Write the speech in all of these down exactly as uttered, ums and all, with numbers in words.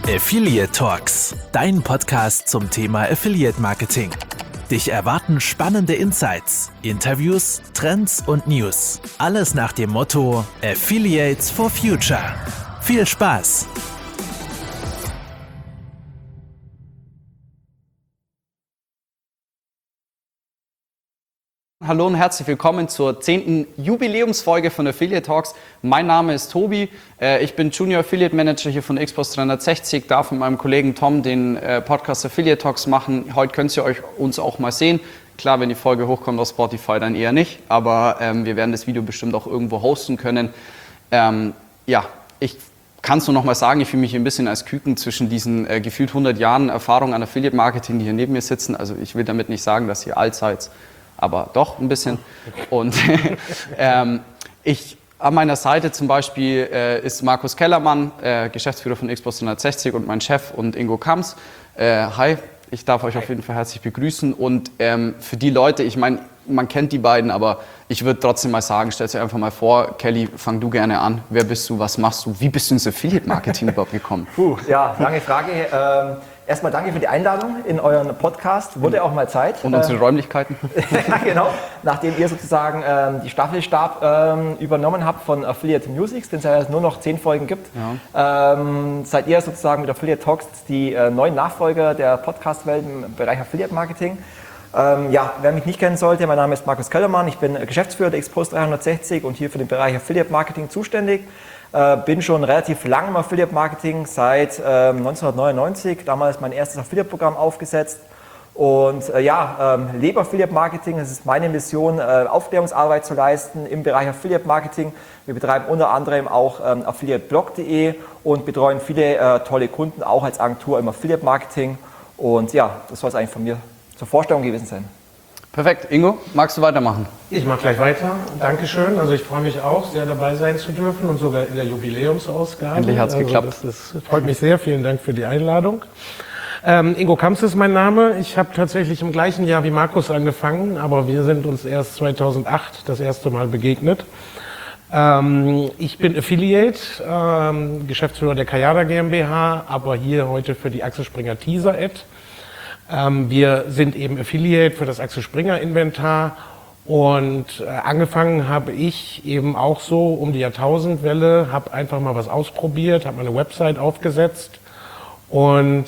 Affiliate Talks, dein Podcast zum Thema Affiliate Marketing. Dich erwarten spannende Insights, Interviews, Trends und News. Alles nach dem Motto Affiliates for Future. Viel Spaß! Hallo und herzlich willkommen zur zehnten Jubiläumsfolge von Affiliate Talks. Mein Name ist Tobi, ich bin Junior Affiliate Manager hier von Xbox dreihundertsechzig, darf mit meinem Kollegen Tom den Podcast Affiliate Talks machen. Heute könnt ihr euch uns auch mal sehen. Klar, wenn die Folge hochkommt auf Spotify, dann eher nicht, aber ähm, wir werden das Video bestimmt auch irgendwo hosten können. Ähm, ja, ich kann es nur noch mal sagen, ich fühle mich ein bisschen als Küken zwischen diesen äh, gefühlt hundert Jahren Erfahrung an Affiliate Marketing, die hier neben mir sitzen. Also ich will damit nicht sagen, dass ihr alt seid, aber doch ein bisschen. Und ähm, ich, an meiner Seite zum Beispiel äh, ist Markus Kellermann, äh, Geschäftsführer von Xbox dreihundertsechzig und mein Chef, und Ingo Kamps. Äh, hi, ich darf euch auf jeden Fall herzlich begrüßen. Und ähm, für die Leute, ich meine, man kennt die beiden, aber ich würde trotzdem mal sagen, stellt euch einfach mal vor, Kelly, fang du gerne an. Wer bist du, was machst du, wie bist du ins Affiliate-Marketing überhaupt gekommen? Puh, ja, lange Frage. Ähm, erstmal danke für die Einladung in euren Podcast. Wurde auch mal Zeit. Und unsere Räumlichkeiten. Ja, genau. Nachdem ihr sozusagen ähm, die Staffelstab ähm, übernommen habt von Affiliate Music, den es ja nur noch zehn Folgen gibt, ja. ähm, seid ihr sozusagen mit Affiliate Talks die äh, neuen Nachfolger der Podcast-Welt im Bereich Affiliate-Marketing. Ähm, ja, wer mich nicht kennen sollte, mein Name ist Markus Kellermann, ich bin Geschäftsführer der Xbox dreihundertsechzig und hier für den Bereich Affiliate Marketing zuständig. Äh, bin schon relativ lang im Affiliate Marketing, seit äh, neunzehnhundertneunundneunzig, damals mein erstes Affiliate-Programm aufgesetzt. Und äh, ja, ähm, lebe Affiliate Marketing, das ist meine Mission, äh, Aufklärungsarbeit zu leisten im Bereich Affiliate Marketing. Wir betreiben unter anderem auch ähm, affiliate blog punkt de und betreuen viele äh, tolle Kunden, auch als Agentur im Affiliate Marketing. Und ja, das soll es eigentlich von mir zur Vorstellung gewesen sein. Perfekt. Ingo, magst du weitermachen? Ich mache gleich weiter. Dankeschön. Also ich freue mich auch, sehr dabei sein zu dürfen und sogar in der Jubiläumsausgabe. Endlich hat es also geklappt. Das, das freut mich sehr. Vielen Dank für die Einladung. Ähm, Ingo Kamps ist mein Name. Ich habe tatsächlich im gleichen Jahr wie Markus angefangen, aber wir sind uns erst zweitausendacht das erste Mal begegnet. Ähm, ich bin Affiliate, ähm, Geschäftsführer der Kayada GmbH, aber hier heute für die Axel Springer Teaser Ad. Ähm, wir sind eben Affiliate für das Axel Springer Inventar und äh, angefangen habe ich eben auch so um die Jahrtausendwelle, habe einfach mal was ausprobiert, habe meine Website aufgesetzt und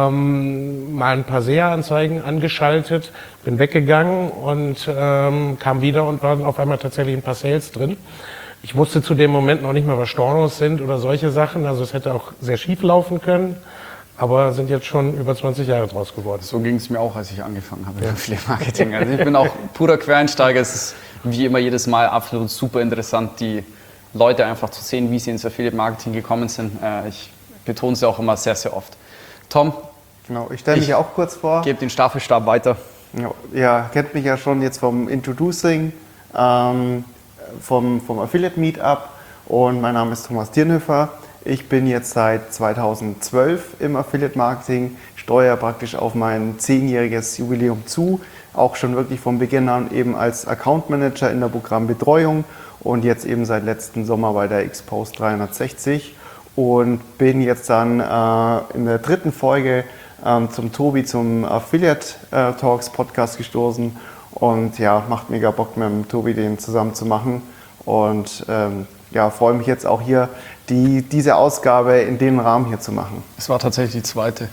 ähm, mal ein paar S E A-Anzeigen angeschaltet, bin weggegangen und ähm, kam wieder und waren auf einmal tatsächlich ein paar Sales drin. Ich wusste zu dem Moment noch nicht mal, was Stornos sind oder solche Sachen, also es hätte auch sehr schief laufen können. Aber sind jetzt schon über zwanzig Jahre draus geworden. So ging es mir auch, als ich angefangen habe mit Affiliate Marketing. Also ich bin auch purer Quereinsteiger. Es ist wie immer jedes Mal absolut super interessant, die Leute einfach zu sehen, wie sie ins Affiliate Marketing gekommen sind. Ich betone es ja auch immer sehr, sehr oft. Tom, genau, ich stelle mich auch kurz vor. Gebe den Staffelstab weiter. Ja, ihr kennt mich ja schon jetzt vom Introducing, ähm, vom, vom Affiliate Meetup, und mein Name ist Thomas Diernhöfer. Ich bin jetzt seit zweitausendzwölf im Affiliate Marketing, steuere praktisch auf mein zehnjähriges Jubiläum zu, auch schon wirklich von Beginn an eben als Account Manager in der Programmbetreuung und jetzt eben seit letzten Sommer bei der Xbox dreihundertsechzig und bin jetzt dann äh, in der dritten Folge äh, zum Tobi, zum Affiliate äh, Talks Podcast gestoßen und ja, macht mega Bock mit dem Tobi den zusammen zu machen und ähm, ja, freue mich jetzt auch hier, die, diese Ausgabe in dem Rahmen hier zu machen. Es war tatsächlich die zweite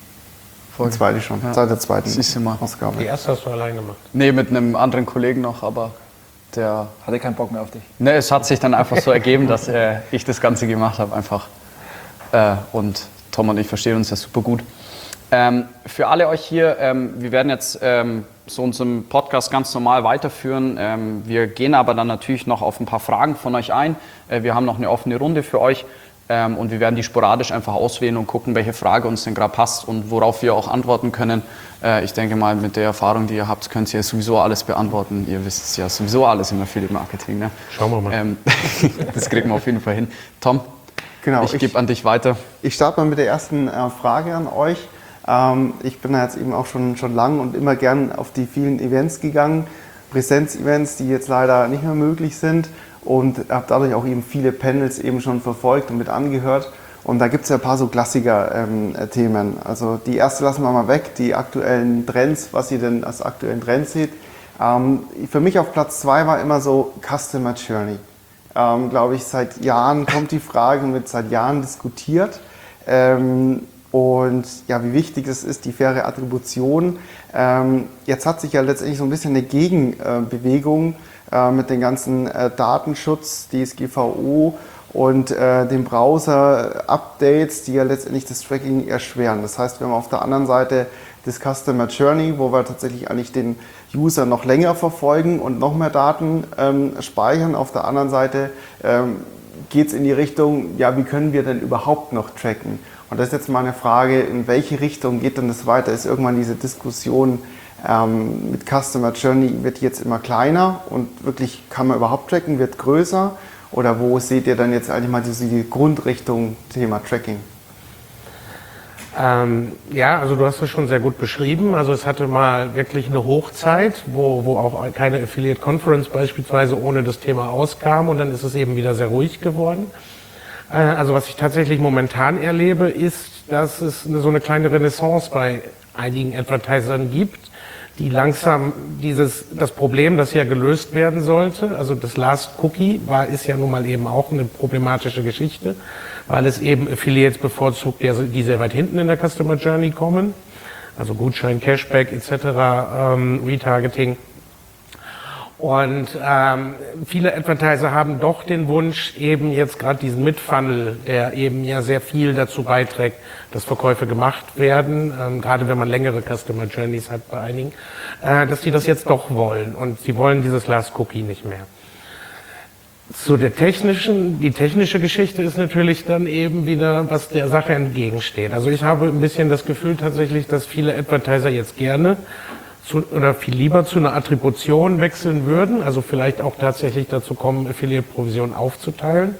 Folge. Die zweite schon, ja. Seit der zweiten Siehst du mal. Ausgabe. Die erste hast du allein gemacht? Nee, mit einem anderen Kollegen noch, aber der... Hatte keinen Bock mehr auf dich? Nee, es hat sich dann einfach so ergeben, dass äh, ich das Ganze gemacht habe einfach. Äh, und Tom und ich verstehen uns ja super gut. Ähm, für alle euch hier, ähm, wir werden jetzt ähm, so unseren Podcast ganz normal weiterführen. Ähm, wir gehen aber dann natürlich noch auf ein paar Fragen von euch ein. Äh, wir haben noch eine offene Runde für euch ähm, und wir werden die sporadisch einfach auswählen und gucken, welche Frage uns denn gerade passt und worauf wir auch antworten können. Äh, ich denke mal, mit der Erfahrung, die ihr habt, könnt ihr sowieso alles beantworten. Ihr wisst es ja sowieso alles im Affiliate Marketing. Ne? Schauen wir mal. Ähm, das kriegen wir auf jeden Fall hin. Tom, genau, ich, ich gebe an dich weiter. Ich starte mal mit der ersten äh, Frage an euch. Ähm, ich bin da jetzt eben auch schon, schon lang und immer gern auf die vielen Events gegangen, Präsenz-Events, die jetzt leider nicht mehr möglich sind, und habe dadurch auch eben viele Panels eben schon verfolgt und mit angehört. Und da gibt es ja ein paar so Klassiker-Themen. Ähm, also die erste lassen wir mal weg, die aktuellen Trends, was ihr denn als aktuellen Trends seht. Ähm, für mich auf Platz zwei war immer so Customer Journey. Ähm, Glaube ich, seit Jahren kommt die Frage und wird seit Jahren diskutiert. Ähm, und ja, wie wichtig es ist, die faire Attribution. Ähm, jetzt hat sich ja letztendlich so ein bisschen eine Gegenbewegung äh, mit den ganzen äh, Datenschutz, D S G V O und äh, den Browser-Updates, die ja letztendlich das Tracking erschweren. Das heißt, wir haben auf der anderen Seite das Customer Journey, wo wir tatsächlich eigentlich den User noch länger verfolgen und noch mehr Daten ähm, speichern. Auf der anderen Seite ähm, geht es in die Richtung, ja, wie können wir denn überhaupt noch tracken? Und das ist jetzt mal eine Frage, in welche Richtung geht denn das weiter? Ist irgendwann diese Diskussion ähm, mit Customer Journey, wird jetzt immer kleiner und wirklich kann man überhaupt tracken, wird größer? Oder wo seht ihr dann jetzt eigentlich mal diese die Grundrichtung Thema Tracking? Ähm, ja, also du hast es schon sehr gut beschrieben. Also es hatte mal wirklich eine Hochzeit, wo, wo auch keine Affiliate Conference beispielsweise ohne das Thema auskam und dann ist es eben wieder sehr ruhig geworden. Äh, also was ich tatsächlich momentan erlebe, ist, dass es eine, so eine kleine Renaissance bei einigen Advertisern gibt, die langsam dieses, das Problem, das ja gelöst werden sollte, also das Last Cookie war, ist ja nun mal eben auch eine problematische Geschichte, weil es eben Affiliates bevorzugt, die sehr weit hinten in der Customer Journey kommen, also Gutschein, Cashback et cetera, ähm, Retargeting. Und ähm, viele Advertiser haben doch den Wunsch, eben jetzt gerade diesen Mid-Funnel, der eben ja sehr viel dazu beiträgt, dass Verkäufe gemacht werden, ähm, gerade wenn man längere Customer Journeys hat bei einigen, äh, dass die das jetzt doch wollen und sie wollen dieses Last Cookie nicht mehr. Zu der technischen, die technische Geschichte ist natürlich dann eben wieder, was der Sache entgegensteht. Also ich habe ein bisschen das Gefühl tatsächlich, dass viele Advertiser jetzt gerne zu, oder viel lieber zu einer Attribution wechseln würden, also vielleicht auch tatsächlich dazu kommen, Affiliate-Provisionen aufzuteilen.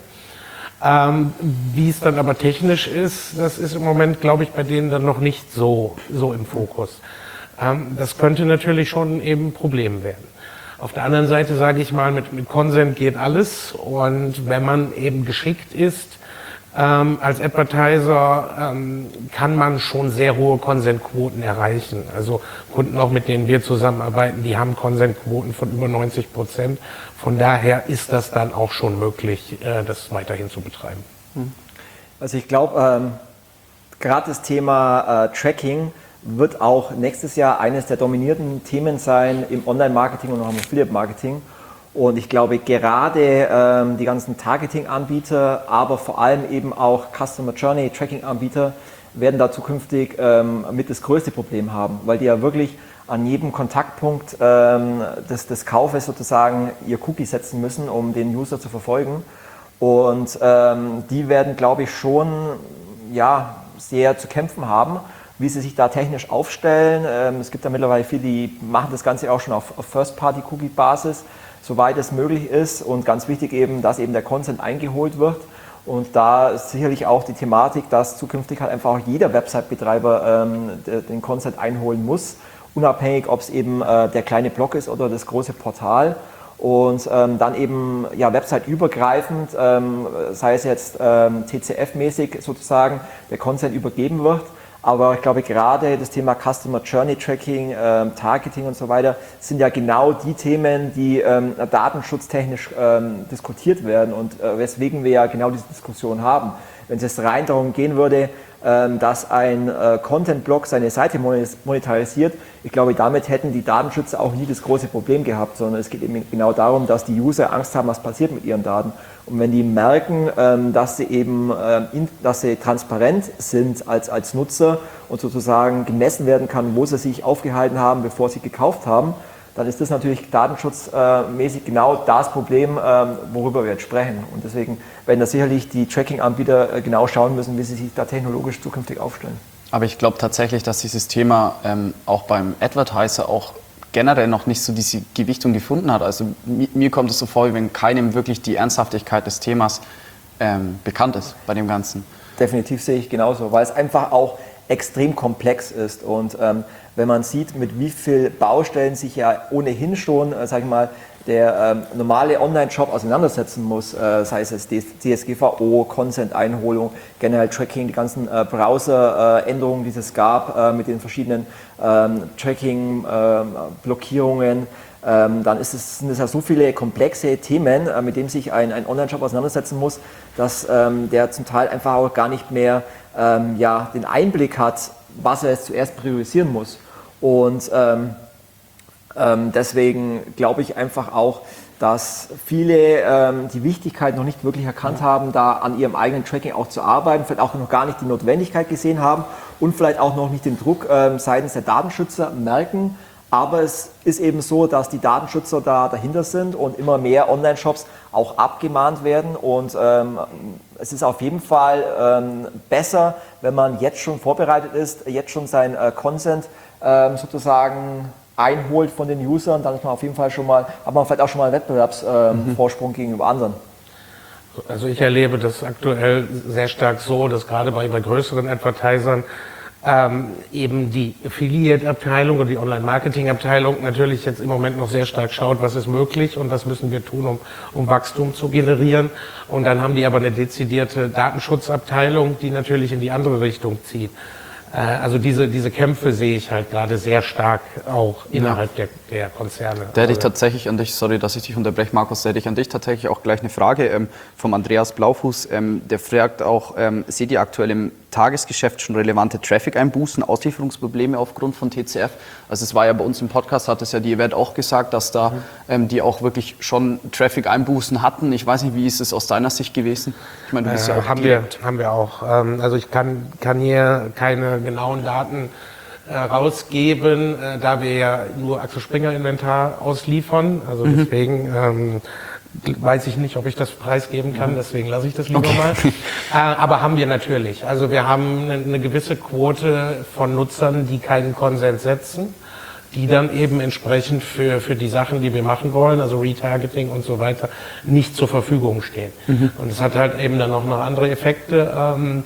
Ähm, wie es dann aber technisch ist, das ist im Moment, glaube ich, bei denen dann noch nicht so, so im Fokus. Ähm, das könnte natürlich schon eben ein Problem werden. Auf der anderen Seite sage ich mal, mit, mit Consent geht alles und wenn man eben geschickt ist, ähm, als Advertiser ähm, kann man schon sehr hohe Consent-Quoten erreichen. Also Kunden auch, mit denen wir zusammenarbeiten, die haben Consent-Quoten von über neunzig Prozent. Von daher ist das dann auch schon möglich, äh, das weiterhin zu betreiben. Also ich glaube, ähm, gerade das Thema äh, Tracking wird auch nächstes Jahr eines der dominierenden Themen sein im Online-Marketing und auch im Affiliate-Marketing. Und ich glaube, gerade ähm, die ganzen Targeting-Anbieter, aber vor allem eben auch Customer Journey-Tracking-Anbieter werden da zukünftig ähm, mit das größte Problem haben, weil die ja wirklich an jedem Kontaktpunkt ähm, des, des Kaufes sozusagen ihr Cookie setzen müssen, um den User zu verfolgen. Und ähm, die werden, glaube ich, schon ja, sehr zu kämpfen haben, wie sie sich da technisch aufstellen. Ähm, es gibt da mittlerweile viele, die machen das Ganze auch schon auf, auf First-Party-Cookie-Basis, soweit es möglich ist. Und ganz wichtig eben, dass eben der Consent eingeholt wird. Und da ist sicherlich auch die Thematik, dass zukünftig halt einfach auch jeder Website-Betreiber ähm, den Consent einholen muss, unabhängig, ob es eben äh, der kleine Blog ist oder das große Portal. Und ähm, dann eben ja, website-übergreifend, ähm, sei es jetzt ähm, T C F-mäßig sozusagen, der Consent übergeben wird. Aber ich glaube, gerade das Thema Customer Journey Tracking, ähm, Targeting und so weiter sind ja genau die Themen, die ähm, datenschutztechnisch ähm, diskutiert werden und äh, weswegen wir ja genau diese Diskussion haben. Wenn es jetzt rein darum gehen würde, ähm, dass ein äh, Content-Blog seine Seite monetarisiert, ich glaube, damit hätten die Datenschützer auch nie das große Problem gehabt, sondern es geht eben genau darum, dass die User Angst haben, was passiert mit ihren Daten. Und wenn die merken, ähm, dass sie eben ähm, in, dass sie transparent sind als, als Nutzer und sozusagen gemessen werden kann, wo sie sich aufgehalten haben, bevor sie gekauft haben, dann ist das natürlich datenschutzmäßig genau das Problem, ähm, worüber wir jetzt sprechen. Und deswegen werden da sicherlich die Tracking-Anbieter äh, genau schauen müssen, wie sie sich da technologisch zukünftig aufstellen. Aber ich glaube tatsächlich, dass dieses Thema ähm, auch beim Advertiser auch generell noch nicht so diese Gewichtung gefunden hat. Also mi- mir kommt es so vor, wie wenn keinem wirklich die Ernsthaftigkeit des Themas ähm, bekannt ist bei dem Ganzen. Definitiv sehe ich genauso, weil es einfach auch extrem komplex ist. Und ähm, wenn man sieht, mit wie vielen Baustellen sich ja ohnehin schon, äh, sag ich mal, der ähm, normale Online-Shop auseinandersetzen muss, äh, sei es D S G V O, Consent-Einholung, generell Tracking, die ganzen äh, Browser-Änderungen, die es gab äh, mit den verschiedenen ähm, Tracking-Blockierungen, ähm, dann ist es, sind es ja so viele komplexe Themen, äh, mit denen sich ein, ein Online-Shop auseinandersetzen muss, dass ähm, der zum Teil einfach auch gar nicht mehr ähm, ja, den Einblick hat, was er jetzt zuerst priorisieren muss. Und ähm, ähm, deswegen glaube ich einfach auch, dass viele ähm, die Wichtigkeit noch nicht wirklich erkannt haben, da an ihrem eigenen Tracking auch zu arbeiten, vielleicht auch noch gar nicht die Notwendigkeit gesehen haben und vielleicht auch noch nicht den Druck ähm, seitens der Datenschützer merken. Aber es ist eben so, dass die Datenschützer da dahinter sind und immer mehr Online-Shops auch abgemahnt werden. Und ähm, es ist auf jeden Fall ähm, besser, wenn man jetzt schon vorbereitet ist, jetzt schon sein äh, Consent ähm, sozusagen einholt von den Usern, dann ist man auf jeden Fall schon mal, hat man vielleicht auch schon mal einen Wettbewerbsvorsprung ähm, mhm. gegenüber anderen. Also ich erlebe das aktuell sehr stark so, dass gerade bei, bei größeren Advertisern ähm, eben die Affiliate-Abteilung oder die Online-Marketing-Abteilung natürlich jetzt im Moment noch sehr stark schaut, was ist möglich und was müssen wir tun, um, um Wachstum zu generieren. Und dann haben die aber eine dezidierte Datenschutzabteilung, die natürlich in die andere Richtung zieht. Also diese, diese Kämpfe sehe ich halt gerade sehr stark auch innerhalb ja. der, der Konzerne. Da hätte ich tatsächlich an dich, sorry, dass ich dich unterbreche, Markus, da hätte ich an dich tatsächlich auch gleich eine Frage ähm, vom Andreas Blaufuß. Ähm, der fragt auch, ähm, seht ihr aktuell im Tagesgeschäft schon relevante Traffic-Einbußen, Auslieferungsprobleme aufgrund von T C F? Also es war ja bei uns im Podcast, hat es ja die Yvette auch gesagt, dass da ähm, die auch wirklich schon Traffic-Einbußen hatten. Ich weiß nicht, wie ist es aus deiner Sicht gewesen? Ich meine, du bist äh, ja auch haben wir, haben wir auch. Ähm, also ich kann, kann hier keine genauen Daten äh, rausgeben, äh, da wir ja nur Axel Springer Inventar ausliefern. Also mhm. deswegen ähm, weiß ich nicht, ob ich das preisgeben kann, deswegen lasse ich das lieber okay. mal. Äh, aber haben wir natürlich. Also wir haben eine, eine gewisse Quote von Nutzern, die keinen Konsens setzen, die dann eben entsprechend für, für die Sachen, die wir machen wollen, also Retargeting und so weiter, nicht zur Verfügung stehen. Mhm. Und es hat halt eben dann auch noch andere Effekte, ähm,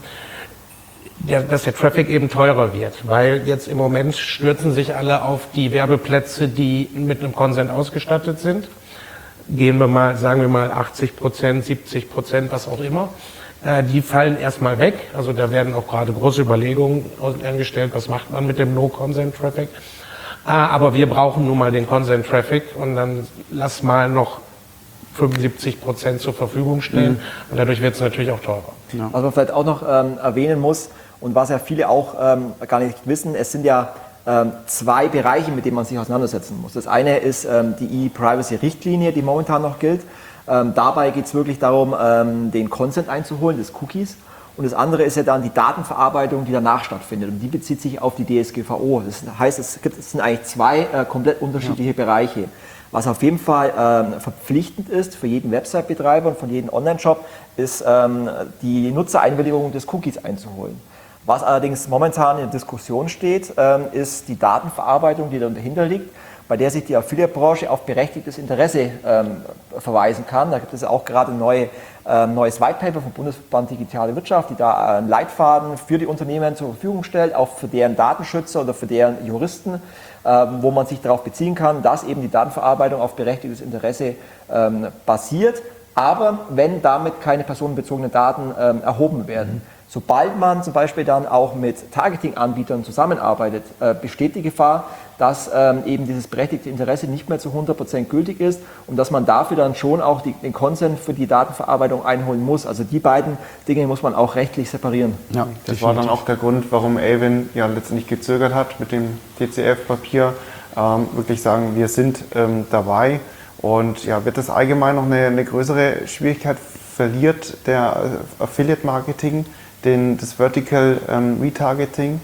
der, dass der Traffic eben teurer wird, weil jetzt im Moment stürzen sich alle auf die Werbeplätze, die mit einem Consent ausgestattet sind. Gehen wir mal, sagen wir mal achtzig Prozent, siebzig Prozent, was auch immer. Äh, die fallen erstmal weg. Also da werden auch gerade große Überlegungen angestellt, was macht man mit dem No-Consent-Traffic. Äh, aber wir brauchen nun mal den Consent-Traffic und dann lass mal noch fünfundsiebzig Prozent zur Verfügung stehen. Mhm. Und dadurch wird es natürlich auch teurer. Ja. Was man vielleicht auch noch ähm, erwähnen muss und was ja viele auch ähm, gar nicht wissen, es sind ja ähm, zwei Bereiche, mit denen man sich auseinandersetzen muss. Das eine ist ähm, die E-Privacy-Richtlinie, die momentan noch gilt. Ähm, dabei geht es wirklich darum, ähm, den Consent einzuholen, des Cookies. Und das andere ist ja dann die Datenverarbeitung, die danach stattfindet. Und die bezieht sich auf die D S G V O. Das heißt, es, gibt, es sind eigentlich zwei äh, komplett unterschiedliche ja. Bereiche. Was auf jeden Fall ähm, verpflichtend ist für jeden Website-Betreiber und von jedem Online-Shop, ist ähm, die Nutzereinwilligung des Cookies einzuholen. Was allerdings momentan in Diskussion steht, ähm, ist die Datenverarbeitung, die dahinter liegt, bei der sich die Affiliate-Branche auf berechtigtes Interesse ähm, verweisen kann. Da gibt es auch gerade ein neue, ähm, neues White Paper vom Bundesverband Digitale Wirtschaft, die da einen Leitfaden für die Unternehmen zur Verfügung stellt, auch für deren Datenschützer oder für deren Juristen, ähm, wo man sich darauf beziehen kann, dass eben die Datenverarbeitung auf berechtigtes Interesse ähm, basiert, aber wenn damit keine personenbezogenen Daten ähm, erhoben werden. Mhm. Sobald man zum Beispiel dann auch mit Targeting-Anbietern zusammenarbeitet, äh, besteht die Gefahr, dass ähm, eben dieses berechtigte Interesse nicht mehr zu hundert Prozent gültig ist und dass man dafür dann schon auch die, den Consent für die Datenverarbeitung einholen muss. Also die beiden Dinge muss man auch rechtlich separieren. Ja, das war dann auch der Grund, warum Avon ja letztendlich gezögert hat mit dem T C F-Papier. Ähm, wirklich sagen, wir sind ähm, dabei. Und ja, wird das allgemein noch eine, eine größere Schwierigkeit? Verliert der Affiliate-Marketing den, das Vertical ähm, Retargeting?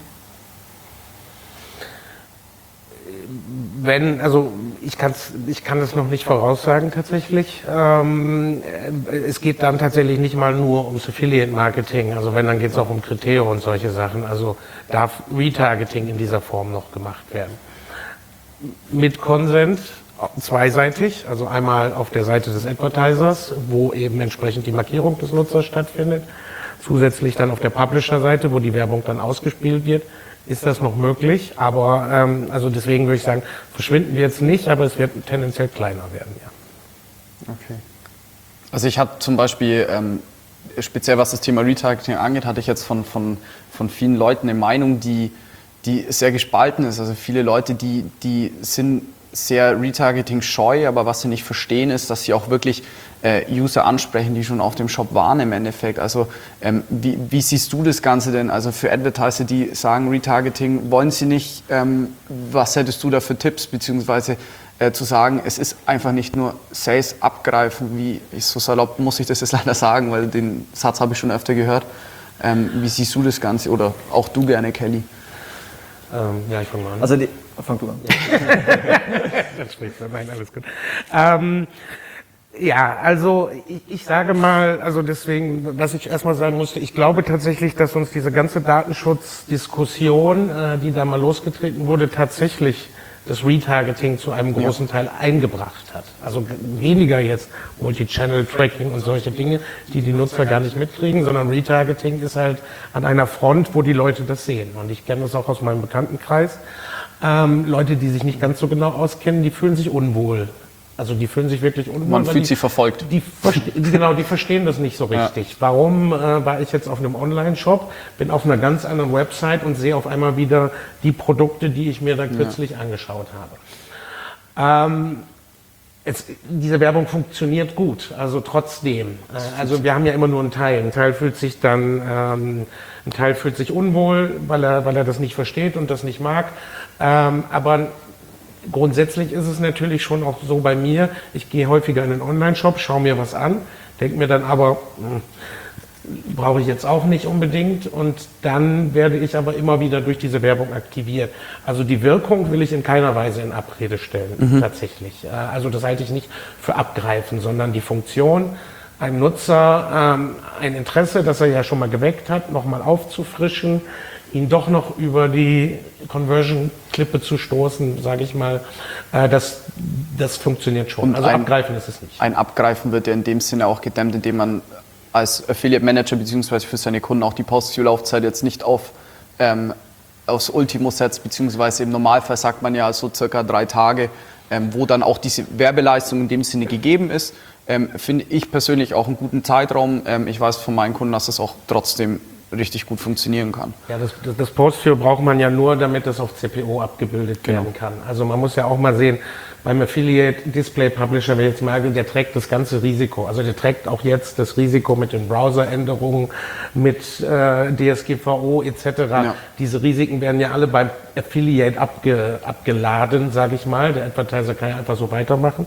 Wenn, also ich, kann's, ich kann das noch nicht voraussagen tatsächlich. Ähm, es geht dann tatsächlich nicht mal nur ums Affiliate-Marketing. Also wenn, dann geht es auch um Kriterien und solche Sachen. Also darf Retargeting in dieser Form noch gemacht werden. Mit Consent zweiseitig, also einmal auf der Seite des Advertisers, wo eben entsprechend die Markierung des Nutzers stattfindet. Zusätzlich dann auf der Publisher-Seite, wo die Werbung dann ausgespielt wird. Ist das noch möglich, aber ähm, also deswegen würde ich sagen, verschwinden wir jetzt nicht, aber es wird tendenziell kleiner werden, ja. Okay. Also ich hatte zum Beispiel, ähm, speziell was das Thema Retargeting angeht, hatte ich jetzt von, von, von vielen Leuten eine Meinung, die, die sehr gespalten ist. Also viele Leute, die, die sind sehr Retargeting-scheu, aber was sie nicht verstehen ist, dass sie auch wirklich äh, User ansprechen, die schon auf dem Shop waren im Endeffekt. Also ähm, wie, wie siehst du das Ganze denn? Also für Advertiser, die sagen Retargeting, wollen sie nicht, ähm, was hättest du da für Tipps, beziehungsweise äh, zu sagen, es ist einfach nicht nur Sales abgreifen, wie ich so salopp muss ich das jetzt leider sagen, weil den Satz habe ich schon öfter gehört. Ähm, wie siehst du das Ganze oder auch du gerne, Kelly? Ähm, ja, ich fange mal an. Also die, fang du an. Dann sprichst du. Nein, alles gut. Ähm, ja, also ich, ich sage mal, also deswegen, was ich erstmal sagen musste, ich glaube tatsächlich, dass uns diese ganze Datenschutzdiskussion, äh, die da mal losgetreten wurde, tatsächlich das Retargeting zu einem großen Teil eingebracht hat. Also weniger jetzt Multi-Channel-Tracking und solche Dinge, die die Nutzer gar nicht mitkriegen, sondern Retargeting ist halt an einer Front, wo die Leute das sehen. Und ich kenne das auch aus meinem Bekanntenkreis. Ähm, Leute, die sich nicht ganz so genau auskennen, die fühlen sich unwohl. Also die fühlen sich wirklich unwohl. Man fühlt die, sich verfolgt. Die, genau, die verstehen das nicht so richtig. Ja. Warum äh, war ich jetzt auf einem Online-Shop, bin auf einer ganz anderen Website und sehe auf einmal wieder die Produkte, die ich mir da kürzlich ja. angeschaut habe. Ähm, es, diese Werbung funktioniert gut, also trotzdem. Äh, also wir haben ja immer nur einen Teil. Ein Teil fühlt sich dann, ähm, ein Teil fühlt sich unwohl, weil er, weil er das nicht versteht und das nicht mag. Ähm, aber grundsätzlich ist es natürlich schon auch so bei mir, ich gehe häufiger in den Online-Shop, schaue mir was an, denke mir dann aber, mh, brauche ich jetzt auch nicht unbedingt, und dann werde ich aber immer wieder durch diese Werbung aktiviert. Also die Wirkung will ich in keiner Weise in Abrede stellen, mhm. tatsächlich. Also das halte ich nicht für abgreifen, sondern die Funktion, einem Nutzer ähm, ein Interesse, das er ja schon mal geweckt hat, nochmal aufzufrischen, ihn doch noch über die Conversion-Klippe zu stoßen, sage ich mal, äh, das, das funktioniert schon. Und also ein, abgreifen ist es nicht. Ein Abgreifen wird ja in dem Sinne auch gedämmt, indem man als Affiliate-Manager beziehungsweise für seine Kunden auch die Post-View-Laufzeit jetzt nicht auf ähm, aufs Ultimo setzt, beziehungsweise im Normalfall sagt man ja so circa drei Tage, ähm, wo dann auch diese Werbeleistung in dem Sinne gegeben ist. Ähm, finde ich persönlich auch einen guten Zeitraum. Ähm, ich weiß von meinen Kunden, dass das auch trotzdem richtig gut funktionieren kann. Ja, das, das Post-View braucht man ja nur, damit das auf C P O abgebildet genau. werden kann. Also man muss ja auch mal sehen, beim Affiliate Display Publisher, wenn jetzt mal, der trägt das ganze Risiko. Also der trägt auch jetzt das Risiko mit den Browseränderungen, mit äh, D S G V O et cetera. Ja. Diese Risiken werden ja alle beim Affiliate abge, abgeladen, sage ich mal. Der Advertiser kann ja einfach so weitermachen.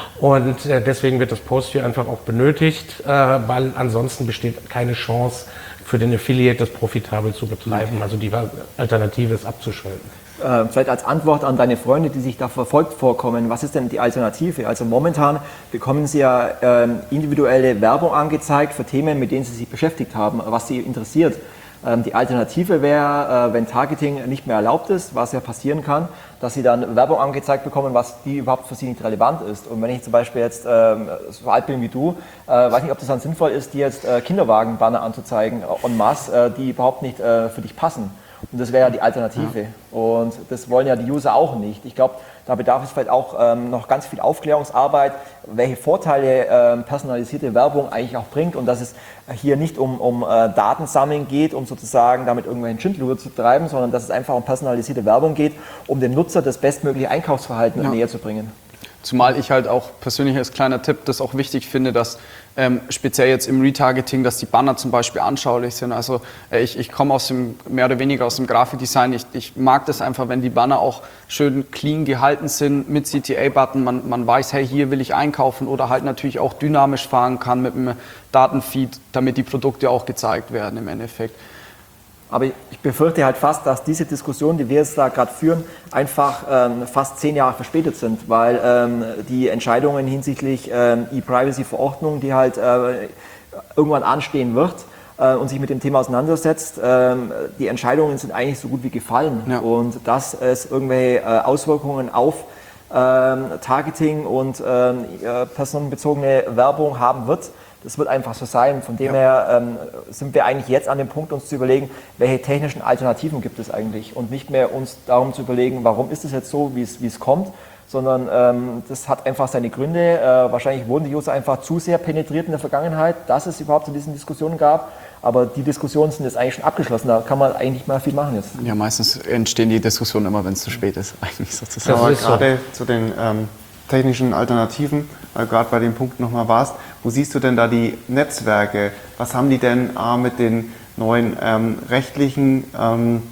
Und äh, deswegen wird das Post-View einfach auch benötigt, äh, weil ansonsten besteht keine Chance für den Affiliate, das profitabel zu betreiben. Also die Alternative ist abzuschalten. Äh, vielleicht als Antwort an deine Freunde, die sich da verfolgt vorkommen, was ist denn die Alternative? Also momentan bekommen sie ja äh, individuelle Werbung angezeigt für Themen, mit denen sie sich beschäftigt haben, was sie interessiert. Ähm, die Alternative wäre, äh, wenn Targeting nicht mehr erlaubt ist, was ja passieren kann, dass sie dann Werbung angezeigt bekommen, was die überhaupt für sie nicht relevant ist. Und wenn ich zum Beispiel jetzt ähm, so alt bin wie du, äh, weiß nicht, ob das dann sinnvoll ist, dir jetzt äh, Kinderwagen-Banner anzuzeigen, äh, en masse, äh, die überhaupt nicht äh, für dich passen. Und das wäre ja die Alternative. Ja. Und das wollen ja die User auch nicht. Ich glaube, da bedarf es vielleicht auch ähm, noch ganz viel Aufklärungsarbeit, welche Vorteile ähm, personalisierte Werbung eigentlich auch bringt und dass es hier nicht um, um äh, Datensammeln geht, um sozusagen damit irgendwelchen Schindluder zu treiben, sondern dass es einfach um personalisierte Werbung geht, um dem Nutzer das bestmögliche Einkaufsverhalten ja. näher zu bringen. Zumal ich halt auch persönlich als kleiner Tipp das auch wichtig finde, dass ähm, speziell jetzt im Retargeting, dass die Banner zum Beispiel anschaulich sind. Also äh, ich, ich komme aus dem, mehr oder weniger aus dem Grafikdesign. Ich, ich mag das einfach, wenn die Banner auch schön clean gehalten sind mit C T A-Button. Man, man weiß, hey, hier will ich einkaufen, oder halt natürlich auch dynamisch fahren kann mit einem Datenfeed, damit die Produkte auch gezeigt werden im Endeffekt. Aber ich befürchte halt fast, dass diese Diskussion, die wir jetzt da gerade führen, einfach ähm, fast zehn Jahre verspätet sind, weil ähm, die Entscheidungen hinsichtlich ähm, E-Privacy-Verordnung, die halt äh, irgendwann anstehen wird äh, und sich mit dem Thema auseinandersetzt, ähm, die Entscheidungen sind eigentlich so gut wie gefallen. Ja. Und dass es irgendwelche äh, Auswirkungen auf ähm, Targeting und ähm, personenbezogene Werbung haben wird, das wird einfach so sein. Von dem ja. her ähm, sind wir eigentlich jetzt an dem Punkt, uns zu überlegen, welche technischen Alternativen gibt es eigentlich, und nicht mehr uns darum zu überlegen, warum ist es jetzt so, wie es, wie es kommt, sondern ähm, das hat einfach seine Gründe. Äh, wahrscheinlich wurden die User einfach zu sehr penetriert in der Vergangenheit, dass es überhaupt zu diesen Diskussionen gab. Aber die Diskussionen sind jetzt eigentlich schon abgeschlossen, da kann man eigentlich nicht mehr viel machen jetzt. Ja, meistens entstehen die Diskussionen immer, wenn es zu spät ist, eigentlich sozusagen. Aber gerade so. zu den ähm, technischen Alternativen, weil gerade bei dem Punkt nochmal warst, wo siehst du denn da die Netzwerke? Was haben die denn äh, mit den neuen ähm, rechtlichen ähm,